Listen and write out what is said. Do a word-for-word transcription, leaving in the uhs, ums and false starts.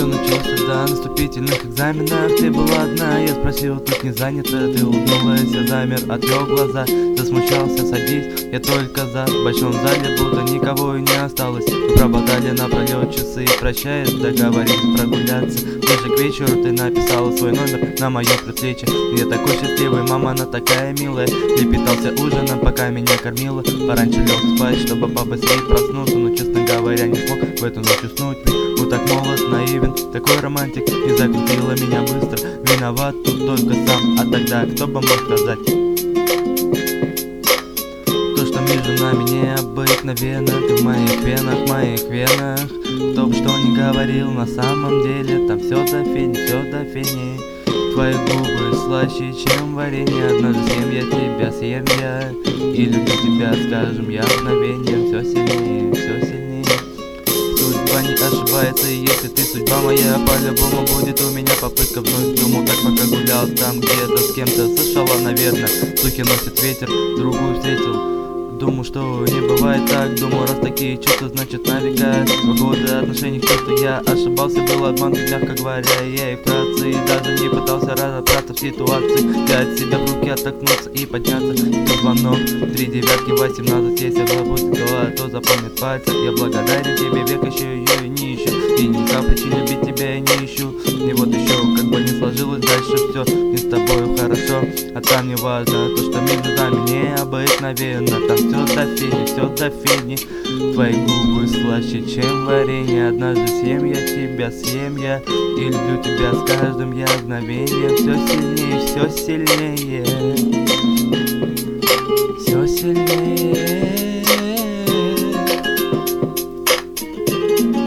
все началось до наступительных экзаменов. Ты была одна, я спросил, тут не занято. Ты улыбнулась, я замер, отвел глаза, засмущался, садись, я только за. В большом зале будто никого и не осталось. Мы прободали напролет часы, прощаясь, договорились прогуляться. Ближе к вечеру ты написала свой номер на моем предплечье. Я такой счастливый, мама, она такая милая. Лепетался ужином, пока меня кормила. Пораньше лег спать, чтобы побыстрее проснуться. Но, честно говоря, не смог в эту ночь уснуть. Ведь был так молод, наивен, такой романтик. И закрутила меня быстро. Виноват тут только сам. А тогда кто бы мог сказать? То, что между нами необыкновенно. Ты в моих венах, в моих венах. Кто бы что ни говорил, на самом деле там все до фени, все до фени. Твои губы слаще, чем варенье. Однажды съем я тебя, съем я. И люблю тебя, скажем, я мгновеньем. Все сильнее, все сильнее. Судьба не ошибается, и если ты судьба моя, по-любому будет у меня попытка вновь. Думал, так пока гулял там где-то с кем-то. Слышала, наверное, слухи носит ветер, другую встретил. Думаю, что не бывает так. Думаю, раз такие чувства, значит на века. Два года отношений в чувства я ошибался. Был обман, мягко говоря, я и вкратце. И даже не пытался разобраться в ситуации. Взять себя в руки, оттолкнуться и подняться. Тут звонок, три девятки, восемнадцать. Если забудет голова, то запомнит пальцы. Я благодарен тебе, век еще ее и не ищу. И никак причин любить тебя я не ищу. И вот еще, как бы не сложилось дальше все, не с тобою хорошо. А там не важно, то, что между нами необыкновенно. Там все до фени, все до фени. Твои губы слаще, чем варенье. Однажды съем я тебя, съем я. И люблю тебя с каждым я мгновеньем. Все сильнее, все сильнее. Все сильнее.